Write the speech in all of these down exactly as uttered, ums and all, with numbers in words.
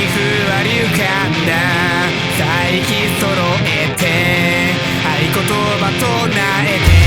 ふわり浮かんだ再起揃えて合言葉唱えて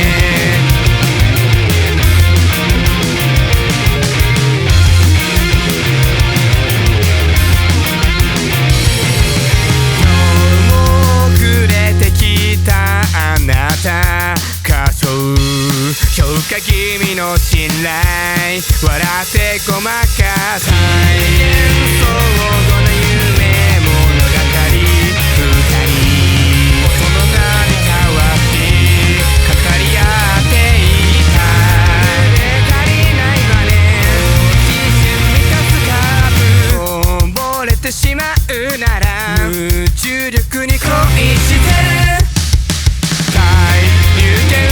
あなた仮想評価君の信頼笑ってごまかさ再現相互の夢物語二人音の名に変わってかかり合っていた足りないわね一瞬満たすカーブ溺れてしまうなら無重力に恋してYou can